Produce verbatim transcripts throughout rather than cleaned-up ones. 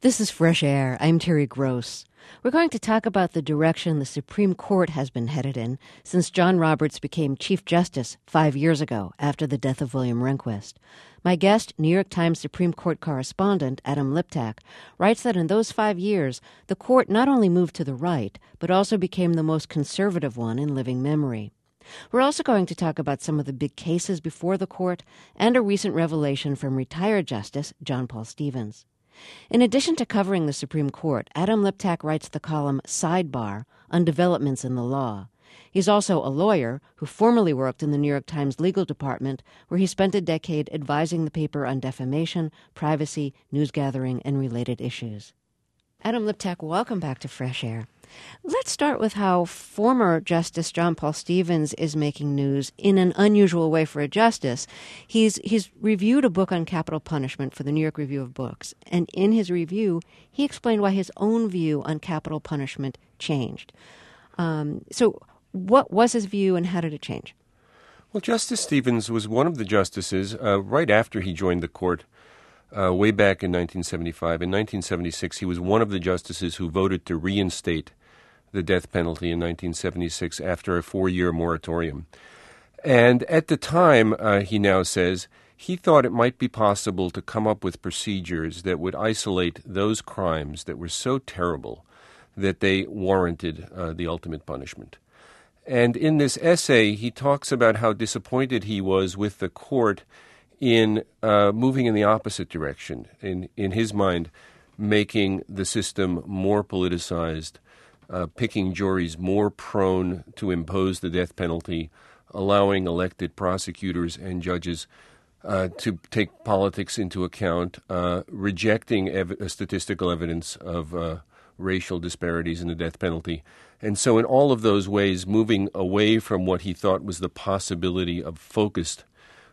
This is Fresh Air. I'm Terry Gross. We're going to talk about the direction the Supreme Court has been headed in since John Roberts became Chief Justice five years ago after the death of William Rehnquist. My guest, New York Times Supreme Court correspondent Adam Liptak, writes that in those five years, the court not only moved to the right, but also became the most conservative one in living memory. We're also going to talk about some of the big cases before the court and a recent revelation from retired Justice John Paul Stevens. In addition to covering the Supreme Court, Adam Liptak writes the column Sidebar on developments in the law. He's also a lawyer who formerly worked in the New York Times legal department, where he spent a decade advising the paper on defamation, privacy, news gathering, and related issues. Adam Liptak, welcome back to Fresh Air. Let's start with how former Justice John Paul Stevens is making news in an unusual way for a justice. He's he's reviewed a book on capital punishment for the New York Review of Books, and in his review, he explained why his own view on capital punishment changed. Um, so what was his view, and how did it change? Well, Justice Stevens was one of the justices uh, right after he joined the court. Uh, way back in nineteen seventy-five. In nineteen seventy-six, he was one of the justices who voted to reinstate the death penalty in nineteen seventy-six after a four-year moratorium. And at the time, uh, he now says, he thought it might be possible to come up with procedures that would isolate those crimes that were so terrible that they warranted uh, the ultimate punishment. And in this essay, he talks about how disappointed he was with the court in uh, moving in the opposite direction, in, in his mind, making the system more politicized, uh, picking juries more prone to impose the death penalty, allowing elected prosecutors and judges uh, to take politics into account, uh, rejecting ev- statistical evidence of uh, racial disparities in the death penalty. And so in all of those ways, moving away from what he thought was the possibility of focused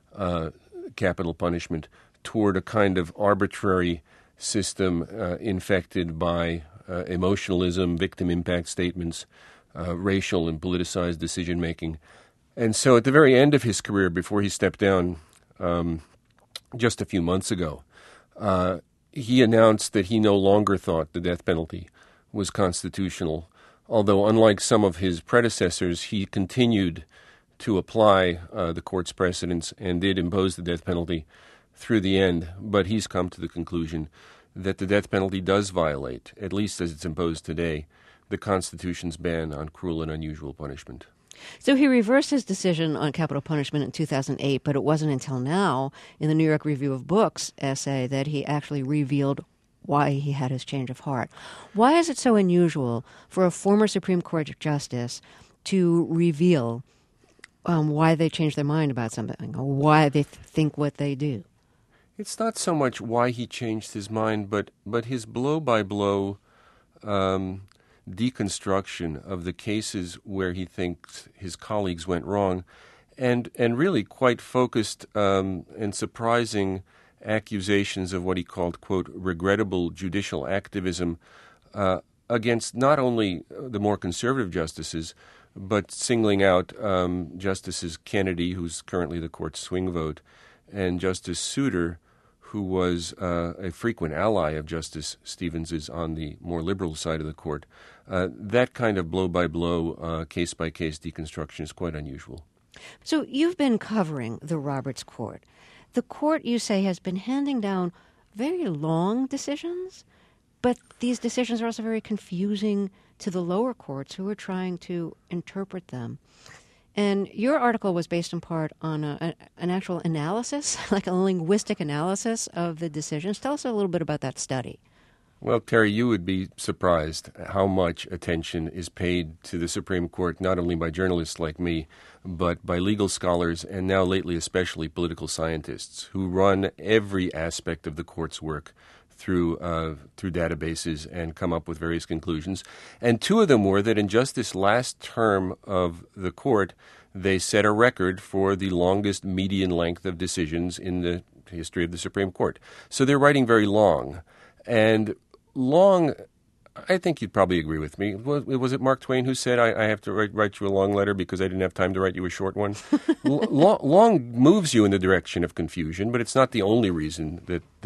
uh capital punishment toward a kind of arbitrary system uh, infected by uh, emotionalism, victim impact statements, uh, racial and politicized decision-making. And so at the very end of his career, before he stepped down um, just a few months ago, uh, he announced that he no longer thought the death penalty was constitutional, although unlike some of his predecessors, he continued to apply uh, the court's precedents and did impose the death penalty through the end. But he's come to the conclusion that the death penalty does violate, at least as it's imposed today, the Constitution's ban on cruel and unusual punishment. So he reversed his decision on capital punishment in two thousand eight, but it wasn't until now, in the New York Review of Books essay, that he actually revealed why he had his change of heart. Why is it so unusual for a former Supreme Court justice to reveal Um, why they change their mind about something, or why they th- think what they do? It's not so much why he changed his mind, but but his blow-by-blow um, deconstruction of the cases where he thinks his colleagues went wrong, and and really quite focused um, and surprising accusations of what he called, quote, regrettable judicial activism uh, against not only the more conservative justices, but singling out um, Justices Kennedy, who's currently the court's swing vote, and Justice Souter, who was uh, a frequent ally of Justice Stevens's on the more liberal side of the court. Uh, that kind of blow-by-blow, uh, case-by-case deconstruction is quite unusual. So you've been covering the Roberts Court. The court, you say, has been handing down very long decisions, but these decisions are also very confusing to the lower courts who are trying to interpret them. And your article was based in part on a, a, an actual analysis, like a linguistic analysis of the decisions. Tell us a little bit about that study. Well, Terry, you would be surprised how much attention is paid to the Supreme Court, not only by journalists like me, but by legal scholars and now lately especially political scientists who run every aspect of the court's work through uh, through databases and come up with various conclusions. And two of them were that in just this last term of the court, they set a record for the longest median length of decisions in the history of the Supreme Court. So they're writing very long. And long, I think you'd probably agree with me. Was, was it Mark Twain who said, I, I have to write, write you a long letter because I didn't have time to write you a short one? long, long moves you in the direction of confusion, but it's not the only reason that the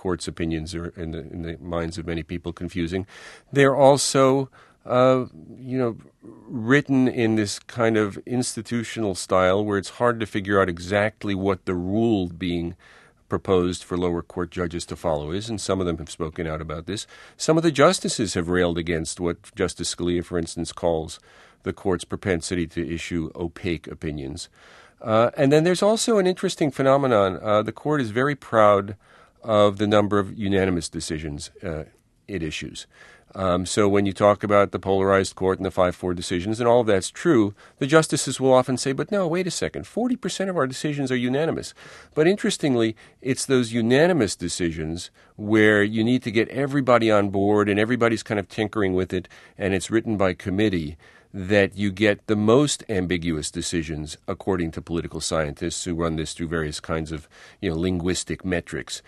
court's opinions are, in the, in the minds of many people, confusing. They're also, uh, you know, written in this kind of institutional style where it's hard to figure out exactly what the rule being proposed for lower court judges to follow is, and some of them have spoken out about this. Some of the justices have railed against what Justice Scalia, for instance, calls the court's propensity to issue opaque opinions. Uh, and then there's also an interesting phenomenon. Uh, the court is very proud of the number of unanimous decisions uh, it issues. Um, so when you talk about the polarized court and the five four decisions, and all of that's true, the justices will often say, but no, wait a second, forty percent of our decisions are unanimous. But interestingly, it's those unanimous decisions where you need to get everybody on board and everybody's kind of tinkering with it, and it's written by committee, that you get the most ambiguous decisions, according to political scientists who run this through various kinds of, you know, linguistic metrics.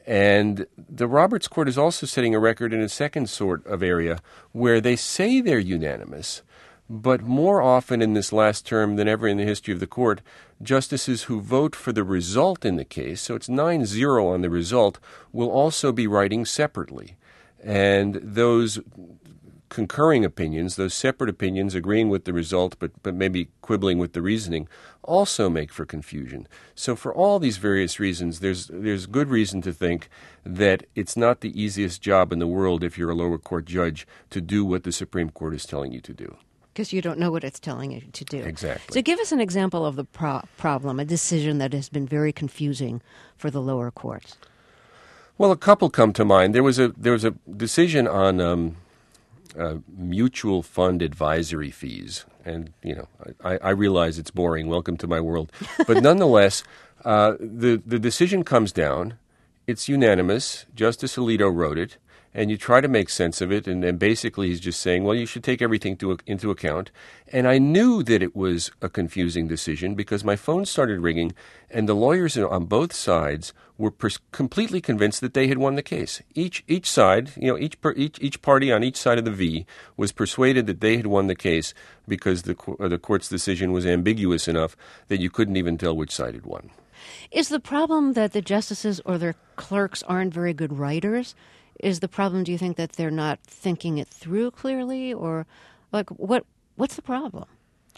And the Roberts Court is also setting a record in a second sort of area where they say they're unanimous, but more often in this last term than ever in the history of the court, justices who vote for the result in the case, so it's nine zero on the result, will also be writing separately. And those concurring opinions, those separate opinions agreeing with the result but, but maybe quibbling with the reasoning, also make for confusion. So for all these various reasons, there's there's good reason to think that it's not the easiest job in the world if you're a lower court judge to do what the Supreme Court is telling you to do. Because you don't know what it's telling you to do. Exactly. So give us an example of the pro- problem, a decision that has been very confusing for the lower courts. Well, a couple come to mind. There was a there was a decision on um, uh, mutual fund advisory fees, and you know I, I realize it's boring. Welcome to my world, but nonetheless, uh, the the decision comes down. It's unanimous. Justice Alito wrote it. And you try to make sense of it, and, and basically he's just saying, well, you should take everything to, into account. And I knew that it was a confusing decision because my phone started ringing, and the lawyers on both sides were pers- completely convinced that they had won the case. Each each side, you know, each per, each each party on each side of the V was persuaded that they had won the case because the uh, the court's decision was ambiguous enough that you couldn't even tell which side had won. Is the problem that the justices or their clerks aren't very good writers? Is the problem, do you think, that they're not thinking it through clearly? Or, like, what? what's the problem?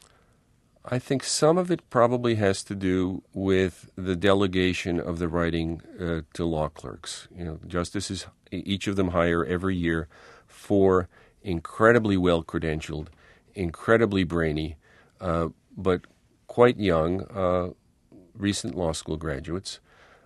I think some of it probably has to do with the delegation of the writing uh, to law clerks. You know, justices, each of them hire every year four incredibly well-credentialed, incredibly brainy, uh, but quite young, uh, recent law school graduates.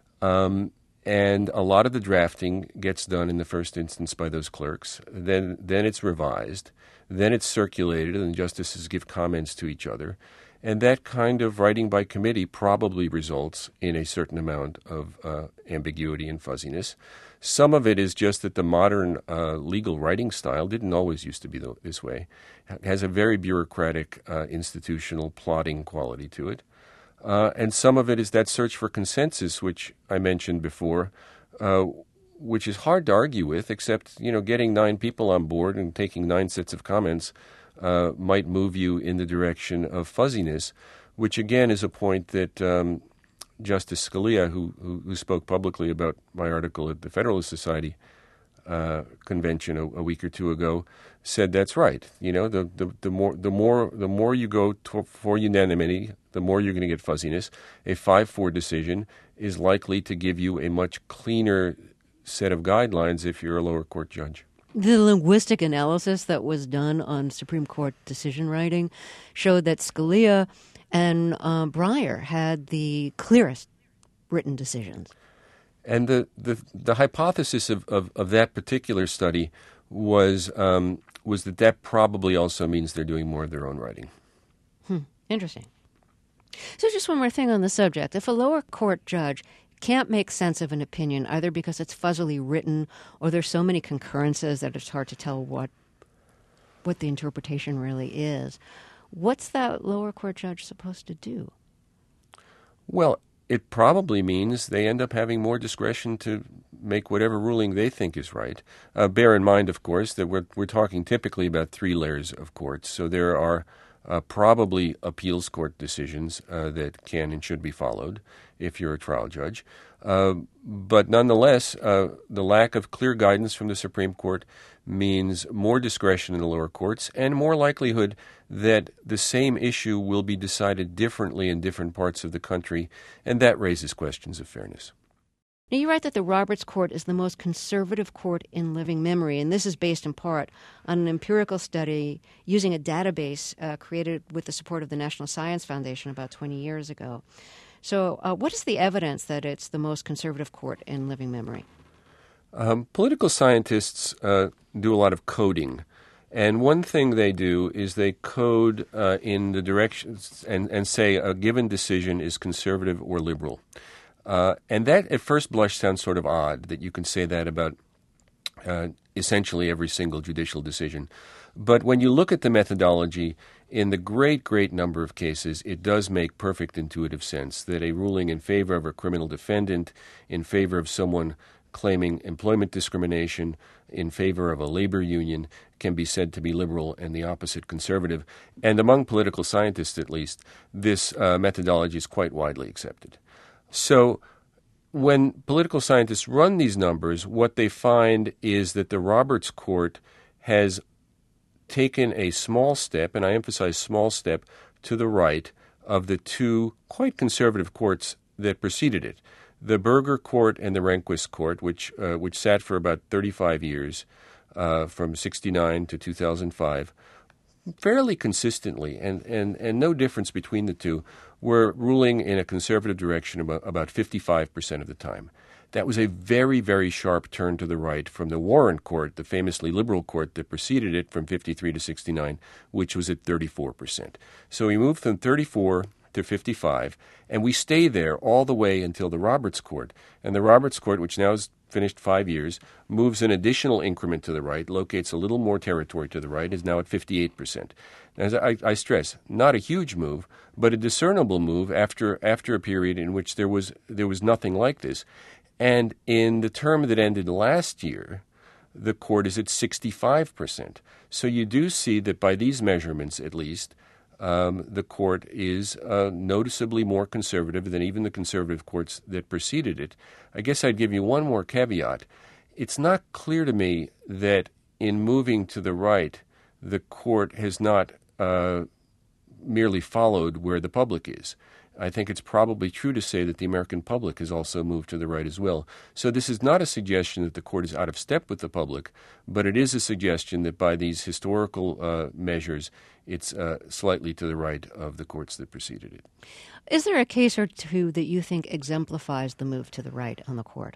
Um And a lot of the drafting gets done in the first instance by those clerks. Then then it's revised. Then it's circulated, and the justices give comments to each other. And that kind of writing by committee probably results in a certain amount of uh, ambiguity and fuzziness. Some of it is just that the modern uh, legal writing style didn't always used to be th- this way. It has a very bureaucratic, uh, institutional, plodding quality to it. Uh, and some of it is that search for consensus, which I mentioned before, uh, which is hard to argue with, except, you know, getting nine people on board and taking nine sets of comments uh, might move you in the direction of fuzziness, which, again, is a point that um, Justice Scalia, who, who, who spoke publicly about my article at the Federalist Society uh, convention a, a week or two ago, said that's right. You know, the, the, the more the more the more you go to, for unanimity, the more you're going to get fuzziness. A five four decision is likely to give you a much cleaner set of guidelines if you're a lower court judge. The linguistic analysis that was done on Supreme Court decision writing showed that Scalia and uh, Breyer had the clearest written decisions. And the, the, the hypothesis of, of, of that particular study was um, was that that probably also means they're doing more of their own writing. Hmm. Interesting. So just one more thing on the subject. If a lower court judge can't make sense of an opinion, either because it's fuzzily written or there's so many concurrences that it's hard to tell what what the interpretation really is, what's that lower court judge supposed to do? Well, it probably means they end up having more discretion to make whatever ruling they think is right. Uh, bear in mind, of course, that we're we're talking typically about three layers of courts. So there are uh, probably appeals court decisions uh, that can and should be followed if you're a trial judge. Uh, but nonetheless, uh, the lack of clear guidance from the Supreme Court means more discretion in the lower courts and more likelihood that the same issue will be decided differently in different parts of the country, and that raises questions of fairness. Now, you write that the Roberts Court is the most conservative court in living memory, and this is based in part on an empirical study using a database uh, created with the support of the National Science Foundation about twenty years ago. So uh, what is the evidence that it's the most conservative court in living memory? Um, political scientists uh, do a lot of coding. And one thing they do is they code uh, in the directions and, and say a given decision is conservative or liberal. Uh, and that at first blush sounds sort of odd that you can say that about uh, essentially every single judicial decision. But when you look at the methodology, in the great, great number of cases, it does make perfect intuitive sense that a ruling in favor of a criminal defendant, in favor of someone claiming employment discrimination, in favor of a labor union, can be said to be liberal and the opposite conservative. And among political scientists, at least, this uh, methodology is quite widely accepted. So when political scientists run these numbers, what they find is that the Roberts Court has taken a small step, and I emphasize small step, to the right of the two quite conservative courts that preceded it. The Burger Court and the Rehnquist Court, which uh, which sat for about thirty-five years, uh, from sixty-nine to two thousand five, fairly consistently, and, and, and no difference between the two, were ruling in a conservative direction about, about fifty-five percent of the time. That was a very, very sharp turn to the right from the Warren Court, the famously liberal court that preceded it from fifty-three to sixty-nine, which was at thirty-four percent. So we moved from thirty-four to fifty-five, and we stay there all the way until the Roberts Court. And the Roberts Court, which now has finished five years, moves an additional increment to the right, locates a little more territory to the right, is now at fifty-eight percent. As I, I stress, not a huge move, but a discernible move after after a period in which there was there was nothing like this. And in the term that ended last year, the court is at sixty-five percent. So you do see that by these measurements, at least, um, the court is uh, noticeably more conservative than even the conservative courts that preceded it. I guess I'd give you one more caveat. It's not clear to me that in moving to the right, the court has not uh, merely followed where the public is. I think it's probably true to say that the American public has also moved to the right as well. So this is not a suggestion that the court is out of step with the public, but it is a suggestion that by these historical uh, measures, it's uh, slightly to the right of the courts that preceded it. Is there a case or two that you think exemplifies the move to the right on the court?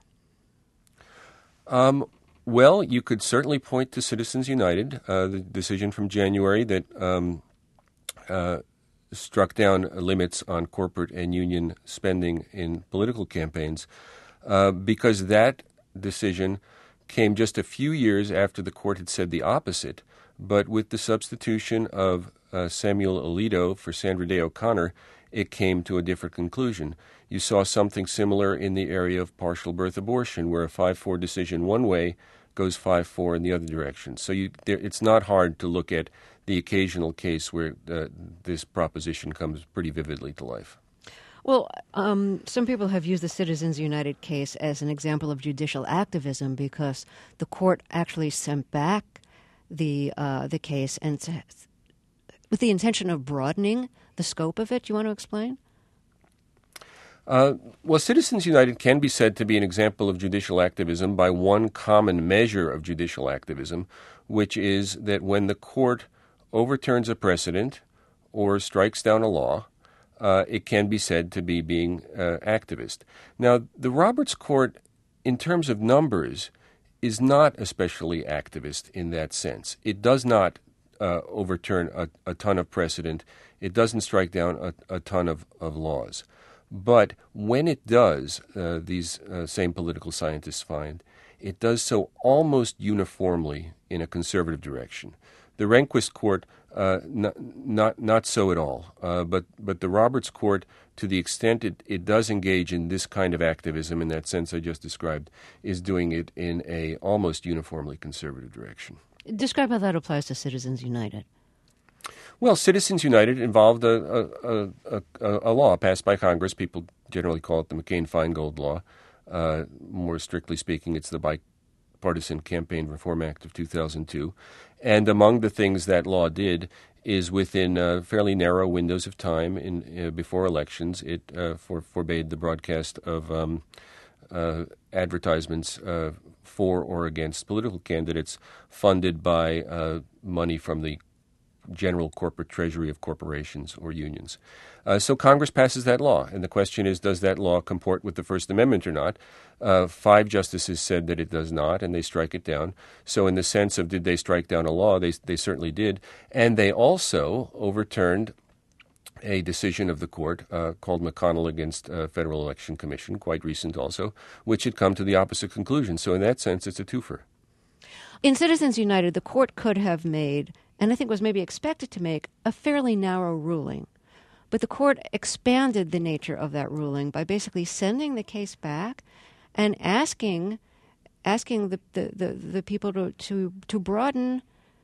Um, well, you could certainly point to Citizens United, uh, the decision from January that um, uh, struck down limits on corporate and union spending in political campaigns, uh, because that decision came just a few years after the court had said the opposite. But with the substitution of uh, Samuel Alito for Sandra Day O'Connor, it came to a different conclusion. You saw something similar in the area of partial birth abortion, where a five four decision one way goes five four in the other direction. So you, there, it's not hard to look at the occasional case where uh, this proposition comes pretty vividly to life. Well, um, some people have used the Citizens United case as an example of judicial activism because the court actually sent back the uh, the case and t- with the intention of broadening the scope of it. Do you want to explain? Uh, well, Citizens United can be said to be an example of judicial activism by one common measure of judicial activism, which is that when the court overturns a precedent or strikes down a law, uh, it can be said to be being uh, activist. Now, the Roberts Court, in terms of numbers, is not especially activist in that sense. It does not uh, overturn a, a ton of precedent. It doesn't strike down a, a ton of, of laws. But when it does, uh, these uh, same political scientists find, it does so almost uniformly in a conservative direction. The Rehnquist Court, uh, not, not not so at all. Uh, but but the Roberts Court, to the extent it, it does engage in this kind of activism in that sense I just described, is doing it in a almost uniformly conservative direction. Describe how that applies to Citizens United. Well, Citizens United involved a, a, a, a, a law passed by Congress. People generally call it the McCain-Feingold law. Uh, more strictly speaking, it's the Bipartisan Campaign Reform Act of two thousand two. And among the things that law did is within uh, fairly narrow windows of time in uh, before elections, it uh, for, forbade the broadcast of um, uh, advertisements uh, for or against political candidates funded by uh, money from the general corporate treasury of corporations or unions. Uh, so Congress passes that law, and the question is, does that law comport with the First Amendment or not? Uh, five justices said that it does not, and they strike it down. So in the sense of did they strike down a law, they, they certainly did. And they also overturned a decision of the court uh, called McConnell against uh, Federal Election Commission, quite recent also, which had come to the opposite conclusion. So in that sense, it's a twofer. In Citizens United, the court could have made, and I think was maybe expected to make, a fairly narrow ruling. But the court expanded the nature of that ruling by basically sending the case back and asking asking the, the, the, the people to, to, to broaden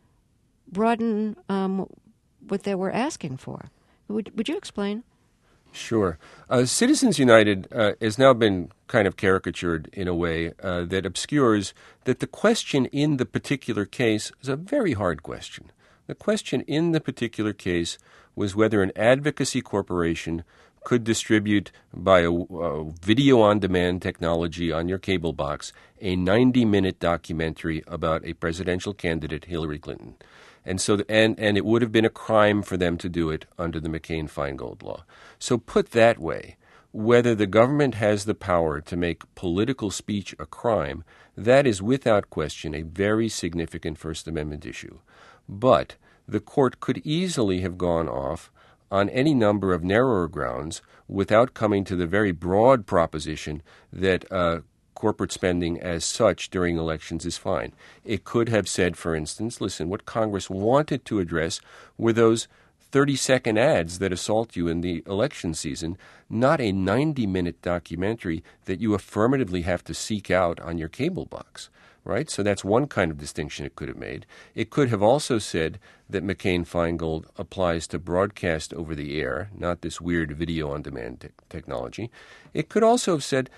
broaden um, what they were asking for. Would, would you explain? Sure. Uh, Citizens United uh, has now been kind of caricatured in a way uh, that obscures that the question in the particular case is a very hard question. The question in the particular case was whether an advocacy corporation could distribute by a, a video-on-demand technology on your cable box a ninety-minute documentary about a presidential candidate, Hillary Clinton. And so, and, and it would have been a crime for them to do it under the McCain-Feingold law. So put that way, whether the government has the power to make political speech a crime, that is without question a very significant First Amendment issue. But the court could easily have gone off on any number of narrower grounds without coming to the very broad proposition that uh, corporate spending as such during elections is fine. It could have said, for instance, listen, what Congress wanted to address were those thirty-second ads that assault you in the election season, not a ninety-minute documentary that you affirmatively have to seek out on your cable box. Right? So that's one kind of distinction it could have made. It could have also said that McCain-Feingold applies to broadcast over the air, not this weird video-on-demand te- technology. It could also have said,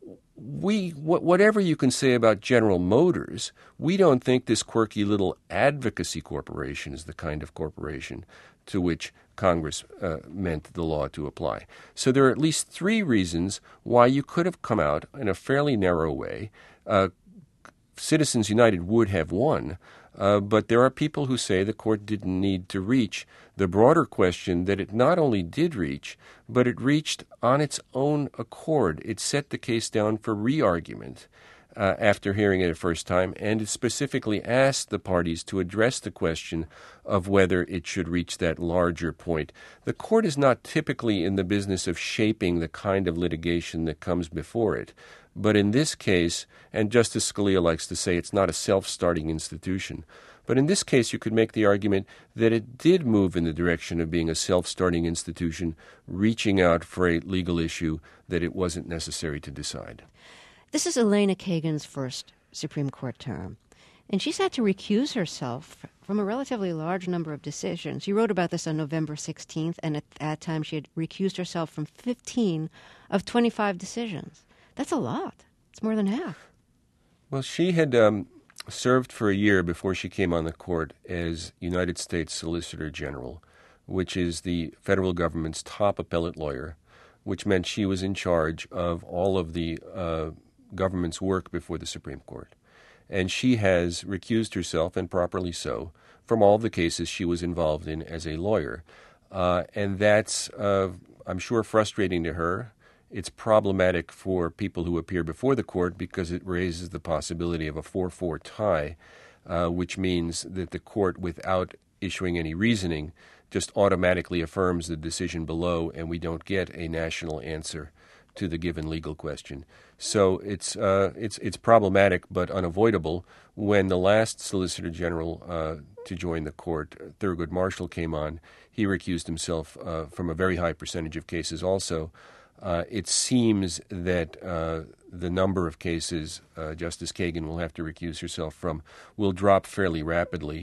we wh- whatever you can say about General Motors, we don't think this quirky little advocacy corporation is the kind of corporation to which Congress uh, meant the law to apply. So there are at least three reasons why you could have come out in a fairly narrow way. Uh, Citizens United would have won, uh, but there are people who say the court didn't need to reach the broader question that it not only did reach, but it reached on its own accord. It set the case down for re-argument uh, after hearing it a first time, and it specifically asked the parties to address the question of whether it should reach that larger point. The court is not typically in the business of shaping the kind of litigation that comes before it. But in this case, and Justice Scalia likes to say it's not a self-starting institution, but in this case you could make the argument that it did move in the direction of being a self-starting institution, reaching out for a legal issue that it wasn't necessary to decide. This is Elena Kagan's first Supreme Court term, and she's had to recuse herself from a relatively large number of decisions. She wrote about this on November sixteenth, and at that time she had recused herself from fifteen of twenty-five decisions. That's a lot. It's more than half. Well, she had um, served for a year before she came on the court as United States Solicitor General, which is the federal government's top appellate lawyer, which meant she was in charge of all of the uh, government's work before the Supreme Court. And she has recused herself, and properly so, from all the cases she was involved in as a lawyer. Uh, and that's, uh, I'm sure, frustrating to her. It's problematic for people who appear before the court because it raises the possibility of a four four tie, uh, which means that the court, without issuing any reasoning, just automatically affirms the decision below, and we don't get a national answer to the given legal question. So it's uh, it's it's problematic but unavoidable. When the last Solicitor General uh, to join the court, Thurgood Marshall, came on, he recused himself uh, from a very high percentage of cases also. Uh, it seems that uh, the number of cases uh, Justice Kagan will have to recuse herself from will drop fairly rapidly.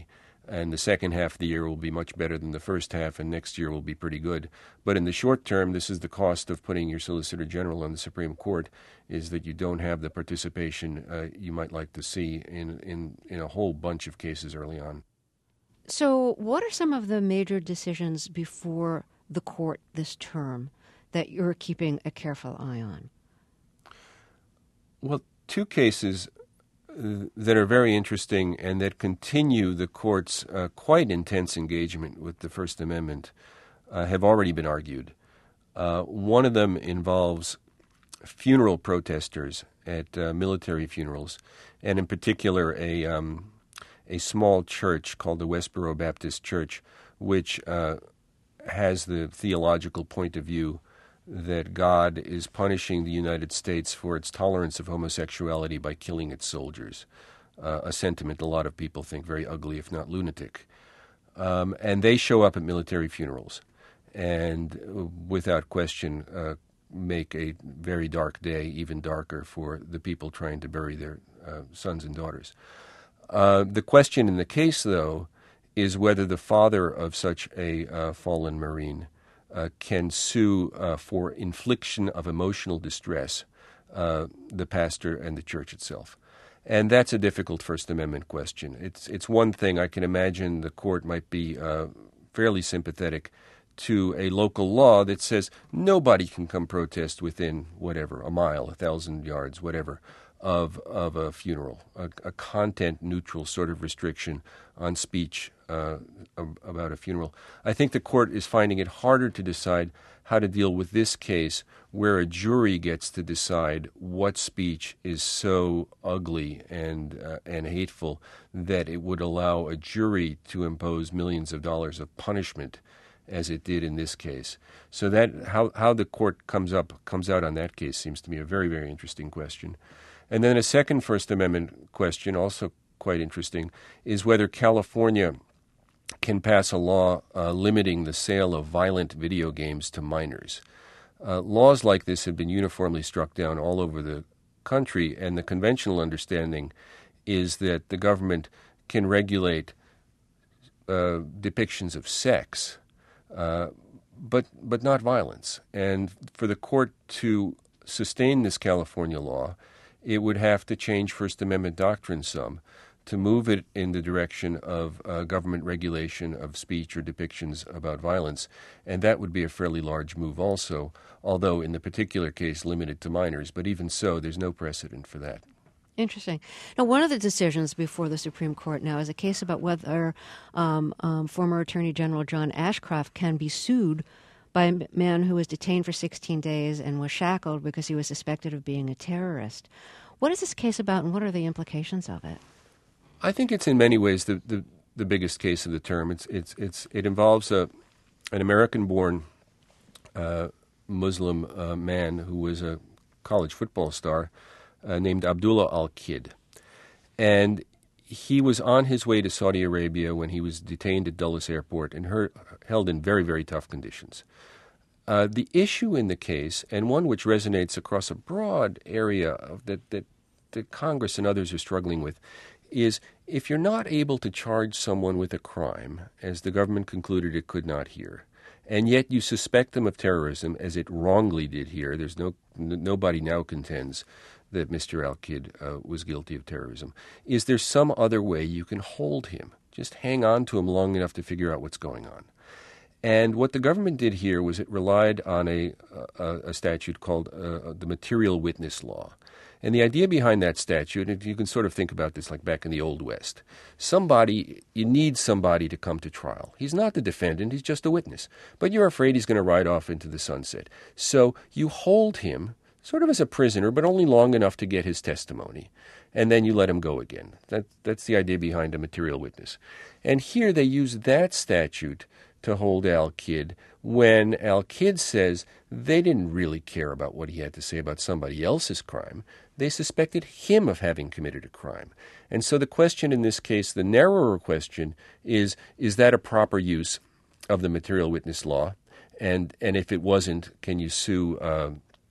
and the second half of the year will be much better than the first half, and next year will be pretty good. But in the short term, this is the cost of putting your Solicitor General on the Supreme Court, is that you don't have the participation uh, you might like to see in, in, in a whole bunch of cases early on. So what are some of the major decisions before the court this term that you're keeping a careful eye on? Well, two cases uh, that are very interesting and that continue the court's uh, quite intense engagement with the First Amendment uh, have already been argued. Uh, one of them involves funeral protesters at uh, military funerals, and in particular a um, a small church called the Westboro Baptist Church, which uh, has the theological point of view that God is punishing the United States for its tolerance of homosexuality by killing its soldiers, uh, a sentiment a lot of people think very ugly, if not lunatic. Um, and they show up at military funerals and, uh, without question, uh, make a very dark day even darker for the people trying to bury their uh, sons and daughters. Uh, the question in the case, though, is whether the father of such a uh, fallen Marine uh, can sue uh, for infliction of emotional distress uh, the pastor and the church itself. And that's a difficult First Amendment question. It's it's one thing I can imagine the court might be uh, fairly sympathetic to a local law that says nobody can come protest within whatever, a mile, a thousand yards, whatever, of of a funeral, a, a content-neutral sort of restriction on speech uh, about a funeral. I think the court is finding it harder to decide how to deal with this case where a jury gets to decide what speech is so ugly and uh, and hateful that it would allow a jury to impose millions of dollars of punishment, as it did in this case. So that how how the court comes up comes out on that case seems to me a very, very interesting question. And then a second First Amendment question, also quite interesting, is whether California can pass a law uh, limiting the sale of violent video games to minors. Uh, laws like this have been uniformly struck down all over the country, and the conventional understanding is that the government can regulate uh, depictions of sex, uh, but but not violence. And for the court to sustain this California law, it would have to change First Amendment doctrine some to move it in the direction of uh, government regulation of speech or depictions about violence. And that would be a fairly large move also, although in the particular case limited to minors. But even so, there's no precedent for that. Interesting. Now, one of the decisions before the Supreme Court now is a case about whether um, um, former Attorney General John Ashcroft can be sued by a man who was detained for sixteen days and was shackled because he was suspected of being a terrorist. What is this case about, and what are the implications of it? I think it's in many ways the, the, the biggest case of the term. It's it's it's it involves a an American-born uh, Muslim uh, man who was a college football star uh, named Abdullah Al-Kid, and he was on his way to Saudi Arabia when he was detained at Dulles Airport and her, held in very, very tough conditions. Uh, the issue in the case, and one which resonates across a broad area of that, that, that Congress and others are struggling with, is if you're not able to charge someone with a crime, as the government concluded it could not here, and yet you suspect them of terrorism, as it wrongly did here, there's no n- nobody now contends that Mister Al-Kid uh, was guilty of terrorism. Is there some other way you can hold him? Just hang on to him long enough to figure out what's going on. And what the government did here was it relied on a, a, a statute called uh, the Material Witness Law. And the idea behind that statute, and you can sort of think about this like back in the Old West, somebody, you need somebody to come to trial. He's not the defendant, he's just a witness. But you're afraid he's going to ride off into the sunset. So you hold him sort of as a prisoner, but only long enough to get his testimony. And then you let him go again. That, that's the idea behind a material witness. And here they use that statute to hold Al-Kid when Al-Kid says they didn't really care about what he had to say about somebody else's crime. They suspected him of having committed a crime. And so the question in this case, the narrower question, is, is that a proper use of the material witness law? And and if it wasn't, can you sue uh,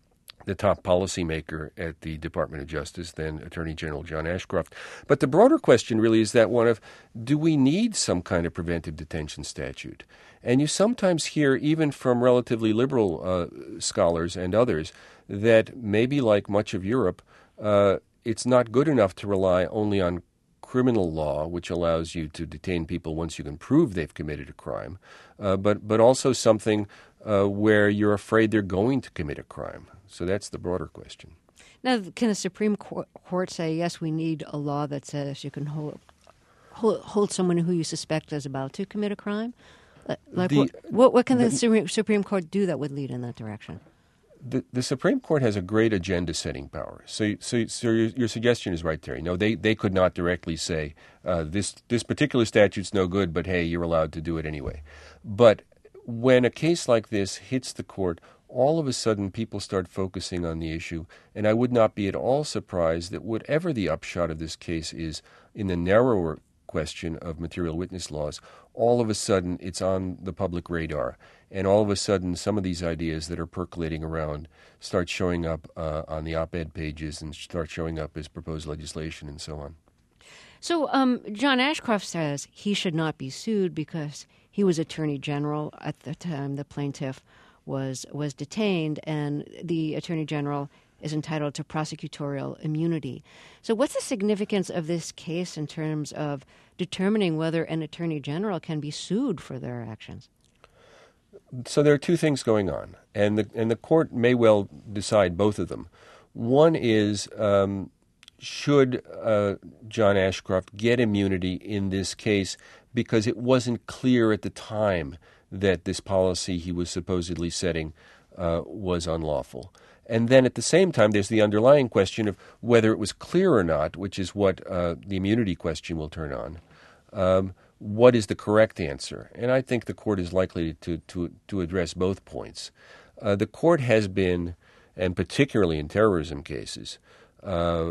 the top policymaker at the Department of Justice, then Attorney General John Ashcroft. But the broader question really is that one of, do we need some kind of preventive detention statute? And you sometimes hear, even from relatively liberal uh, scholars and others, that maybe like much of Europe, uh, it's not good enough to rely only on criminal law, which allows you to detain people once you can prove they've committed a crime, uh, but, but also something uh, where you're afraid they're going to commit a crime. So that's the broader question. Now, can the Supreme Court say, yes, we need a law that says you can hold hold, hold someone who you suspect is about to commit a crime? Like, the, what, what, what can the, the Supreme Court do that would lead in that direction? The, the Supreme Court has a great agenda-setting power. So, so, so your, your suggestion is right, Terry. No, they, they could not directly say, uh, this, this particular statute's no good, but hey, you're allowed to do it anyway. But when a case like this hits the court, all of a sudden people start focusing on the issue, and I would not be at all surprised that whatever the upshot of this case is in the narrower question of material witness laws, all of a sudden it's on the public radar, and all of a sudden some of these ideas that are percolating around start showing up uh, on the op-ed pages and start showing up as proposed legislation and so on. So um, John Ashcroft says he should not be sued because he was Attorney General at the time the plaintiff was was detained, and the Attorney General is entitled to prosecutorial immunity. So what's the significance of this case in terms of determining whether an Attorney General can be sued for their actions? So there are two things going on, and the, and the court may well decide both of them. One is, um, should uh, John Ashcroft get immunity in this case because it wasn't clear at the time that this policy he was supposedly setting uh, was unlawful. And then at the same time, there's the underlying question of whether it was clear or not, which is what uh, the immunity question will turn on. Um, what is the correct answer? And I think the court is likely to, to, to address both points. Uh, the court has been, and particularly in terrorism cases, uh,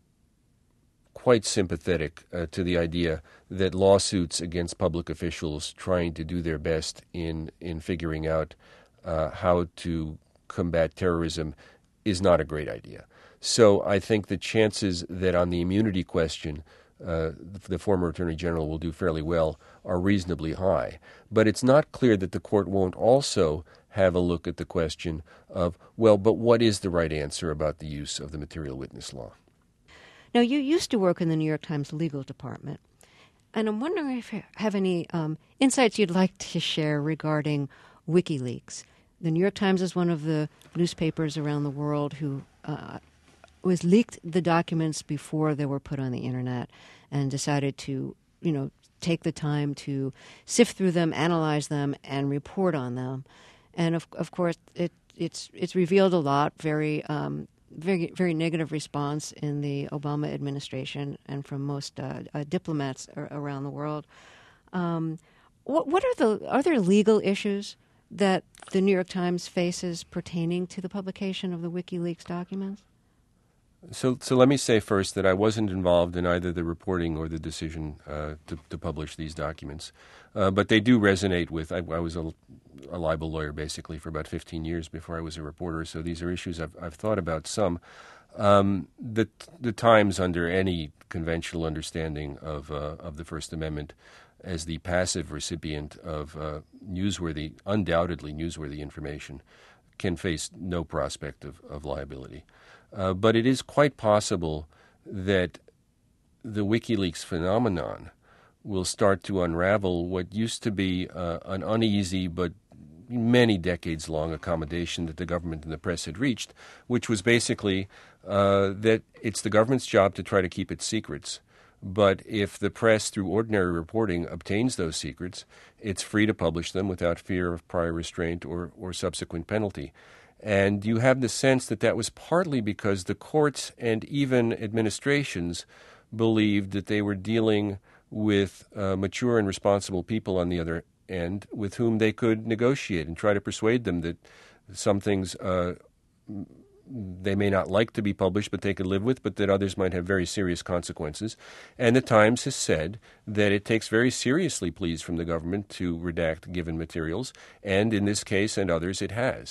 quite sympathetic uh, to the idea that lawsuits against public officials trying to do their best in, in figuring out uh, how to combat terrorism is not a great idea. So I think the chances that on the immunity question uh, the former Attorney General will do fairly well are reasonably high. But it's not clear that the court won't also have a look at the question of, well, but what is the right answer about the use of the material witness law? Now, you used to work in the New York Times legal department, and I'm wondering if you have any um, insights you'd like to share regarding WikiLeaks. The New York Times is one of the newspapers around the world who uh, was leaked the documents before they were put on the internet and decided to, you know, take the time to sift through them, analyze them, and report on them. And of of course, it it's it's revealed a lot. Very um, very very negative response in the Obama administration and from most uh, uh, diplomats ar- around the world. Um, what what are the are there legal issues that the New York Times faces pertaining to the publication of the WikiLeaks documents? So, so let me say first that I wasn't involved in either the reporting or the decision uh, to, to publish these documents, uh, but they do resonate with. I, I was a, a libel lawyer basically for about fifteen years before I was a reporter, so these are issues I've, I've thought about some. Um, the the Times, under any conventional understanding of uh, of the First Amendment, as the passive recipient of uh, newsworthy, undoubtedly newsworthy information, can face no prospect of, of liability. Uh, but it is quite possible that the WikiLeaks phenomenon will start to unravel what used to be uh, an uneasy but many decades-long accommodation that the government and the press had reached, which was basically uh, that it's the government's job to try to keep its secrets. But if the press, through ordinary reporting, obtains those secrets, it's free to publish them without fear of prior restraint or, or subsequent penalty. And you have the sense that that was partly because the courts and even administrations believed that they were dealing with uh, mature and responsible people on the other end with whom they could negotiate and try to persuade them that some things uh, they may not like to be published, but they could live with, but that others might have very serious consequences. And the Times has said that it takes very seriously pleas from the government to redact given materials, and in this case and others it has.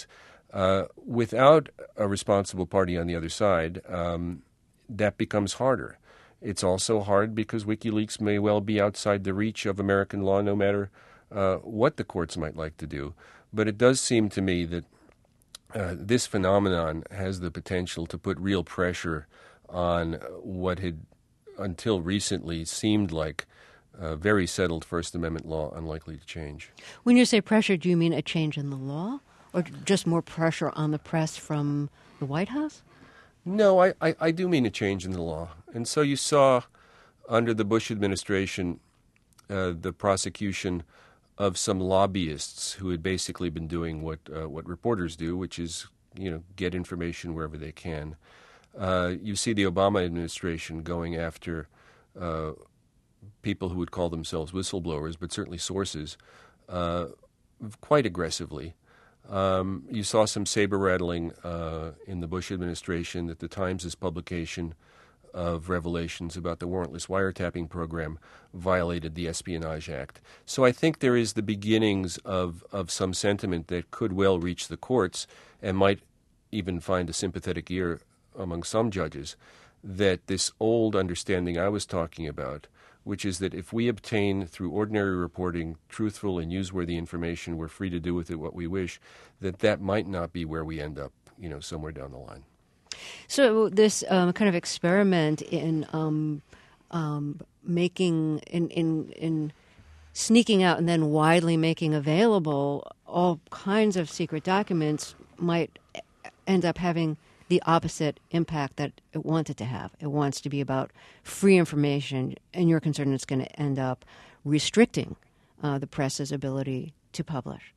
Uh, without a responsible party on the other side, um, that becomes harder. It's also hard because WikiLeaks may well be outside the reach of American law, no matter uh, what the courts might like to do. But it does seem to me that uh, this phenomenon has the potential to put real pressure on what had, until recently, seemed like uh, very settled First Amendment law unlikely to change. When you say pressure, do you mean a change in the law, or just more pressure on the press from the White House? No, I, I, I do mean a change in the law. And so you saw under the Bush administration uh, the prosecution of some lobbyists who had basically been doing what uh, what reporters do, which is, you know, get information wherever they can. Uh, you see the Obama administration going after uh, people who would call themselves whistleblowers, but certainly sources, uh, quite aggressively. Um, you saw some saber-rattling uh, in the Bush administration that the Times' publication of revelations about the warrantless wiretapping program violated the Espionage Act. So I think there is the beginnings of, of some sentiment that could well reach the courts and might even find a sympathetic ear among some judges, that this old understanding I was talking about, which is that if we obtain through ordinary reporting truthful and newsworthy information, we're free to do with it what we wish, that that might not be where we end up, you know, somewhere down the line. So this um, kind of experiment in um, um, making, in, in, in sneaking out and then widely making available all kinds of secret documents might end up having the opposite impact that it wanted to have. It wants to be about free information, and you're concerned it's going to end up restricting uh, the press's ability to publish.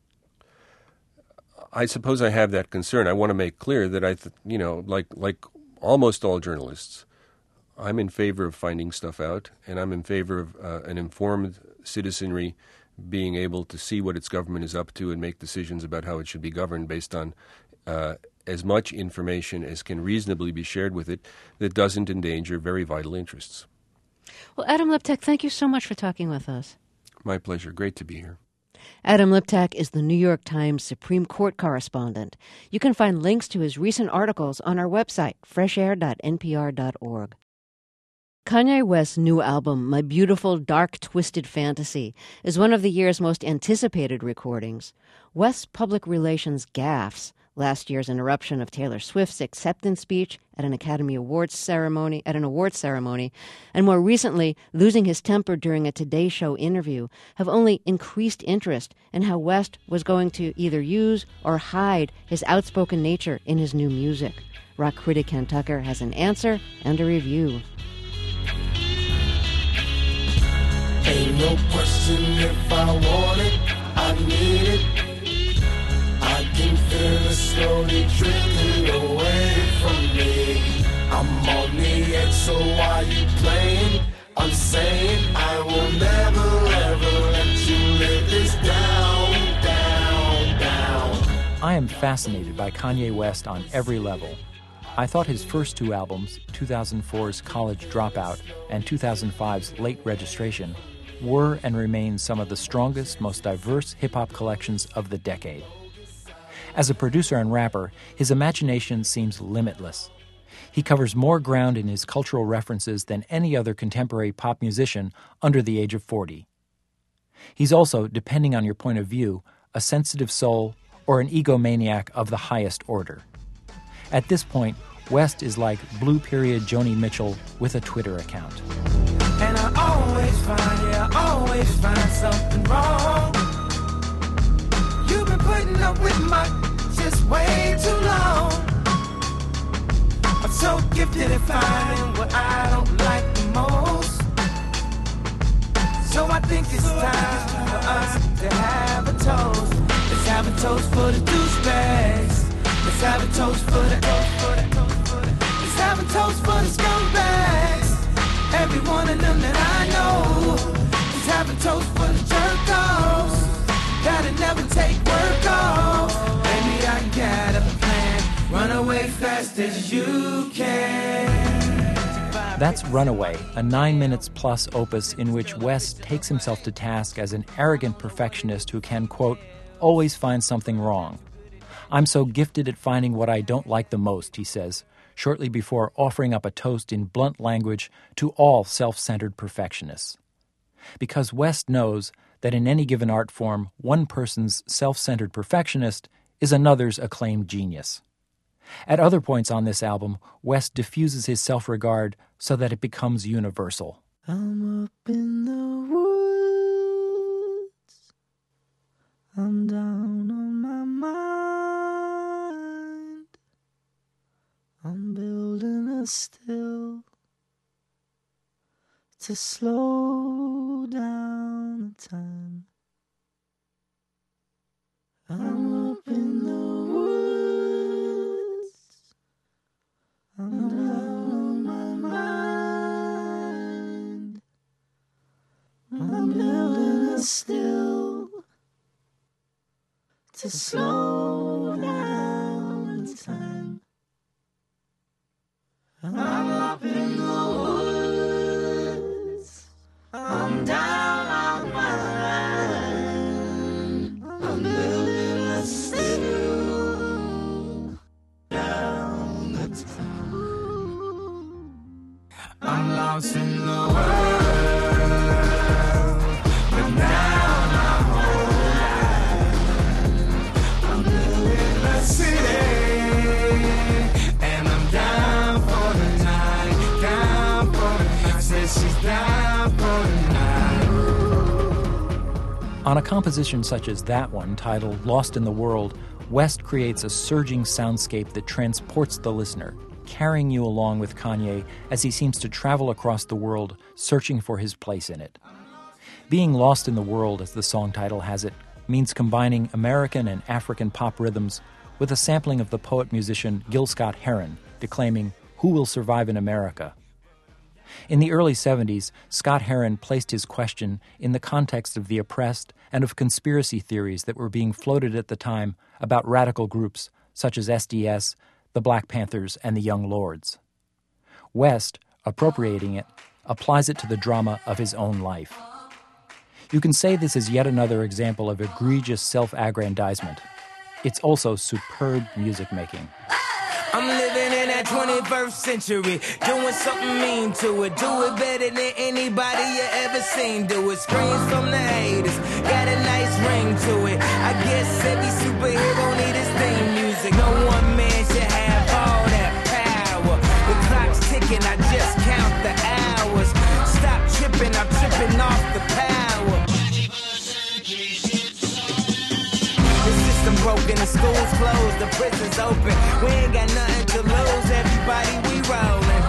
I suppose I have that concern. I want to make clear that I, th- you know, like like almost all journalists, I'm in favor of finding stuff out, and I'm in favor of uh, an informed citizenry being able to see what its government is up to and make decisions about how it should be governed based on uh, as much information as can reasonably be shared with it that doesn't endanger very vital interests. Well, Adam Liptak, thank you so much for talking with us. My pleasure. Great to be here. Adam Liptak is the New York Times Supreme Court correspondent. You can find links to his recent articles on our website, fresh air dot n p r dot org. Kanye West's new album, My Beautiful Dark Twisted Fantasy, is one of the year's most anticipated recordings. West's public relations gaffes, last year's interruption of Taylor Swift's acceptance speech at an Academy Awards ceremony, at an awards ceremony, and more recently, losing his temper during a Today Show interview, have only increased interest in how West was going to either use or hide his outspoken nature in his new music. Rock critic Ken Tucker has an answer and a review. Ain't no question if I want it, I need it. I can feel it slowly drifting away from me. I'm on the edge, so why you playing? I'm saying I will never ever let you live this down, down, down. I am fascinated by Kanye West on every level. I thought his first two albums, two thousand four's College Dropout and two thousand five's Late Registration, were and remain some of the strongest, most diverse hip-hop collections of the decade. As a producer and rapper, his imagination seems limitless. He covers more ground in his cultural references than any other contemporary pop musician under the age of forty. He's also, depending on your point of view, a sensitive soul or an egomaniac of the highest order. At this point, West is like Blue Period Joni Mitchell with a Twitter account. And I always find, yeah, I always find something wrong. You've been putting up with my just way too long. I'm so gifted at finding what I don't like the most. So I think it's time for us to have a toast. Let's have a toast for the douchebags. Let's have a toast for the toast for the toast for the. Let's have a toast for the scumbags. Every one of them that I know. Let's have a toast for the jerk-offs that'll never take work off. Maybe I got a plan. Run away fast as you can. That's Runaway, a nine minutes plus opus in which West takes himself to task as an arrogant perfectionist who can, quote, always find something wrong. I'm so gifted at finding what I don't like the most, he says, shortly before offering up a toast in blunt language to all self-centered perfectionists. Because West knows that in any given art form, one person's self-centered perfectionist is another's acclaimed genius. At other points on this album, West diffuses his self-regard so that it becomes universal. I'm up in the woods, I'm down on my mind, I'm building a still to slow down the time. I'm up in the woods, I'm down on my mind, I'm building a still to slow down the time. I'm up in the woods, I'm down on my line, I'm building a still down the time. I'm lost in the world, but now I'm alive. I'm building a city, and I'm down for the night, down for the night. Says she's down for the night. On a composition such as that one, titled Lost in the World, West creates a surging soundscape that transports the listener, carrying you along with Kanye as he seems to travel across the world, searching for his place in it. Being lost in the world, as the song title has it, means combining American and African pop rhythms with a sampling of the poet-musician Gil Scott-Heron declaiming, "Who will survive in America?" In the early seventies, Scott-Heron placed his question in the context of the oppressed and of conspiracy theories that were being floated at the time about radical groups such as S D S, the Black Panthers, and the Young Lords. West, appropriating it, applies it to the drama of his own life. You can say this is yet another example of egregious self-aggrandizement. It's also superb music making. I'm living in that twenty-first century, doing something mean to it. Do it better than anybody you ever seen do it. Screams from the haters, got a nice ring to it. I guess every superhero need his theme music. No one man should have all that power. The clock's ticking, I just count the hours. Stop tripping, I'm tripping off the power. Broken, the school's closed, the prison's open. We ain't got nothing to lose. Everybody we rollin',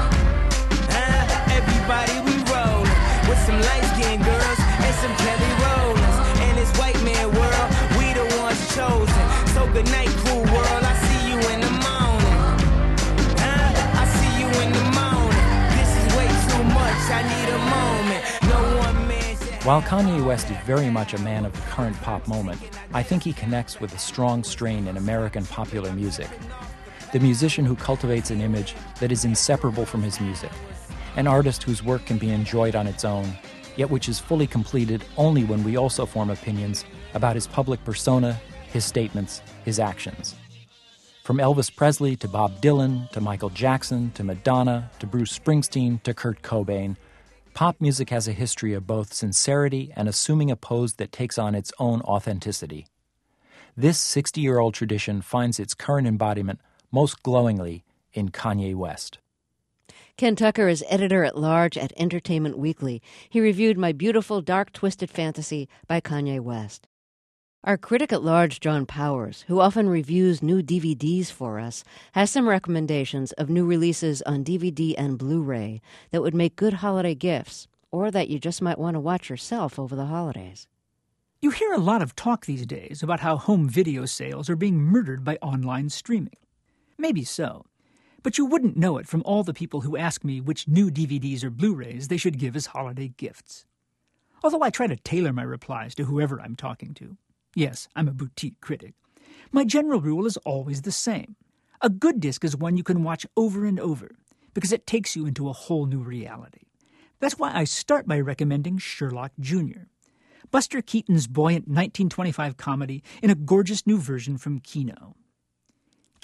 huh? Everybody we rollin' with some light-skinned girls and some Kelly Rollins. In this white man world, we the ones chosen. So good night, cool world. I see you in the morning, huh? I see you in the morning. This is way too much. I need a moment. No one man. While Kanye West is very much a man of the current pop moment, I think he connects with a strong strain in American popular music. The musician who cultivates an image that is inseparable from his music. An artist whose work can be enjoyed on its own, yet which is fully completed only when we also form opinions about his public persona, his statements, his actions. From Elvis Presley to Bob Dylan to Michael Jackson to Madonna to Bruce Springsteen to Kurt Cobain, pop music has a history of both sincerity and assuming a pose that takes on its own authenticity. This sixty-year-old tradition finds its current embodiment most glowingly in Kanye West. Ken Tucker is editor-at-large at Entertainment Weekly. He reviewed My Beautiful Dark Twisted Fantasy by Kanye West. Our critic-at-large, John Powers, who often reviews new D V Ds for us, has some recommendations of new releases on D V D and Blu-ray that would make good holiday gifts, or that you just might want to watch yourself over the holidays. You hear a lot of talk these days about how home video sales are being murdered by online streaming. Maybe so, but you wouldn't know it from all the people who ask me which new D V Ds or Blu-rays they should give as holiday gifts. Although I try to tailor my replies to whoever I'm talking to. Yes, I'm a boutique critic. My general rule is always the same. A good disc is one you can watch over and over, because it takes you into a whole new reality. That's why I start by recommending Sherlock Junior, Buster Keaton's buoyant nineteen twenty-five comedy in a gorgeous new version from Kino.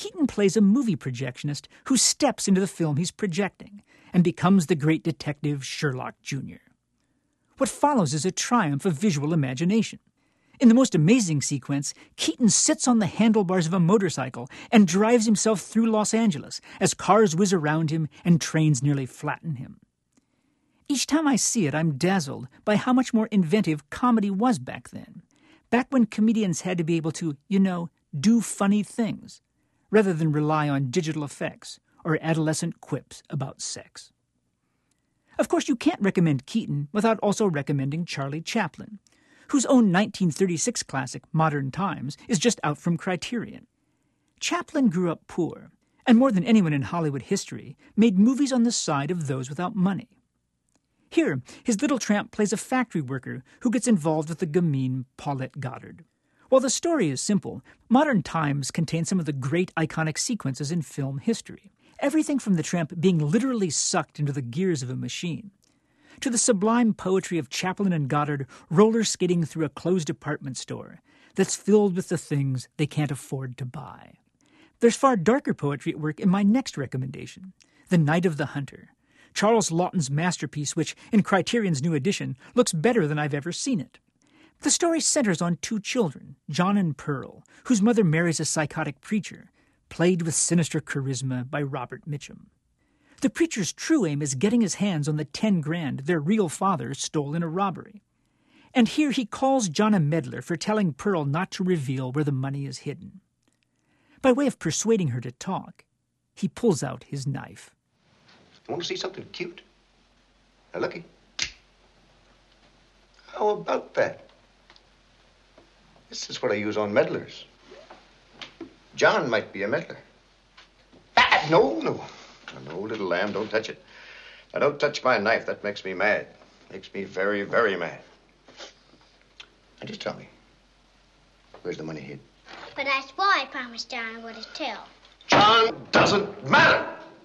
Keaton plays a movie projectionist who steps into the film he's projecting and becomes the great detective Sherlock Junior What follows is a triumph of visual imagination. In the most amazing sequence, Keaton sits on the handlebars of a motorcycle and drives himself through Los Angeles as cars whiz around him and trains nearly flatten him. Each time I see it, I'm dazzled by how much more inventive comedy was back then, back when comedians had to be able to, you know, do funny things, rather than rely on digital effects or adolescent quips about sex. Of course, you can't recommend Keaton without also recommending Charlie Chaplin, whose own nineteen thirty-six classic, Modern Times, is just out from Criterion. Chaplin grew up poor, and more than anyone in Hollywood history, made movies on the side of those without money. Here, his little tramp plays a factory worker who gets involved with the gamine Paulette Goddard. While the story is simple, Modern Times contains some of the great iconic sequences in film history. Everything from the tramp being literally sucked into the gears of a machine, to the sublime poetry of Chaplin and Goddard roller skating through a closed department store that's filled with the things they can't afford to buy. There's far darker poetry at work in my next recommendation, The Night of the Hunter, Charles Laughton's masterpiece, which, in Criterion's new edition, looks better than I've ever seen it. The story centers on two children, John and Pearl, whose mother marries a psychotic preacher, played with sinister charisma by Robert Mitchum. The preacher's true aim is getting his hands on the ten grand their real father stole in a robbery. And here he calls John a meddler for telling Pearl not to reveal where the money is hidden. By way of persuading her to talk, he pulls out his knife. You want to see something cute? Now, looky. How about that? This is what I use on meddlers. John might be a meddler. Ah, no, no. No, little lamb, don't touch it. Now, don't touch my knife. That makes me mad. Makes me very, very mad. Now, just tell me, where's the money hid? But that's why I promised John I wouldn't tell. John doesn't matter!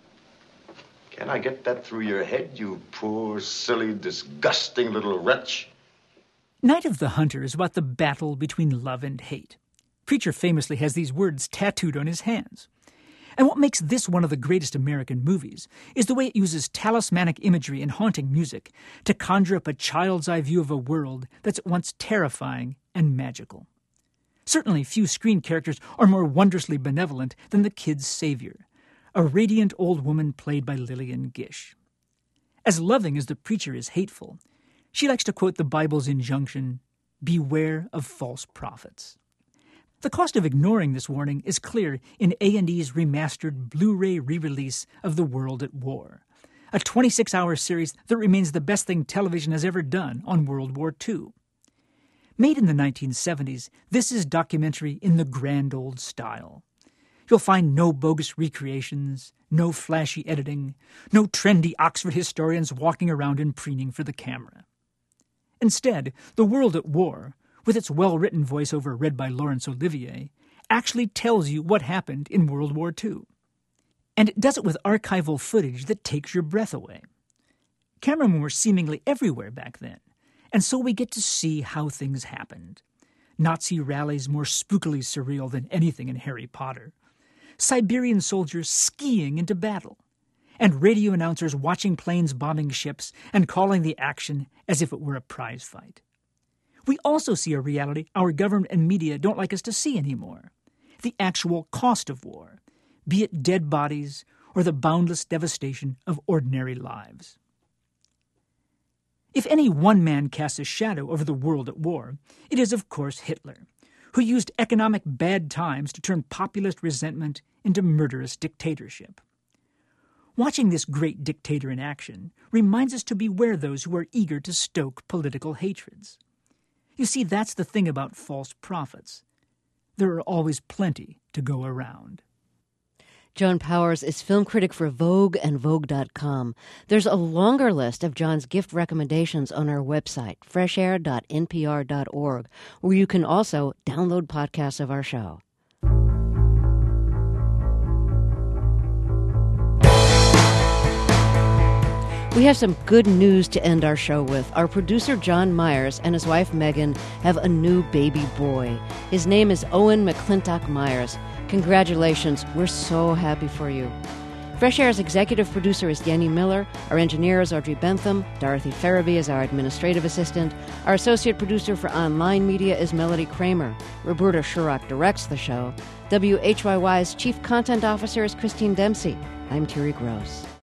Can I get that through your head, you poor, silly, disgusting little wretch? Night of the Hunter is about the battle between love and hate. Preacher famously has these words tattooed on his hands. And what makes this one of the greatest American movies is the way it uses talismanic imagery and haunting music to conjure up a child's eye view of a world that's at once terrifying and magical. Certainly few screen characters are more wondrously benevolent than the kid's savior, a radiant old woman played by Lillian Gish. As loving as the preacher is hateful, she likes to quote the Bible's injunction, "Beware of false prophets." The cost of ignoring this warning is clear in A and E's remastered Blu-ray re-release of The World at War, a twenty-six hour series that remains the best thing television has ever done on World War Two. Made in the nineteen seventies, this is documentary in the grand old style. You'll find no bogus recreations, no flashy editing, no trendy Oxford historians walking around and preening for the camera. Instead, The World at War, with its well-written voiceover read by Laurence Olivier, actually tells you what happened in World War Two. And it does it with archival footage that takes your breath away. Cameramen were seemingly everywhere back then, and so we get to see how things happened. Nazi rallies more spookily surreal than anything in Harry Potter. Siberian soldiers skiing into battle. And radio announcers watching planes bombing ships and calling the action as if it were a prize fight. We also see a reality our government and media don't like us to see anymore. The actual cost of war, be it dead bodies or the boundless devastation of ordinary lives. If any one man casts a shadow over the world at war, it is, of course, Hitler, who used economic bad times to turn populist resentment into murderous dictatorship. Watching this great dictator in action reminds us to beware those who are eager to stoke political hatreds. You see, that's the thing about false prophets. There are always plenty to go around. Joan Powers is film critic for Vogue and Vogue dot com. There's a longer list of John's gift recommendations on our website, fresh air dot n p r dot org, where you can also download podcasts of our show. We have some good news to end our show with. Our producer, John Myers, and his wife, Megan, have a new baby boy. His name is Owen McClintock Myers. Congratulations. We're so happy for you. Fresh Air's executive producer is Yenny Miller. Our engineer is Audrey Bentham. Dorothy Farabee is our administrative assistant. Our associate producer for online media is Melody Kramer. Roberta Shurock directs the show. W H Y Y's chief content officer is Christine Dempsey. I'm Terry Gross.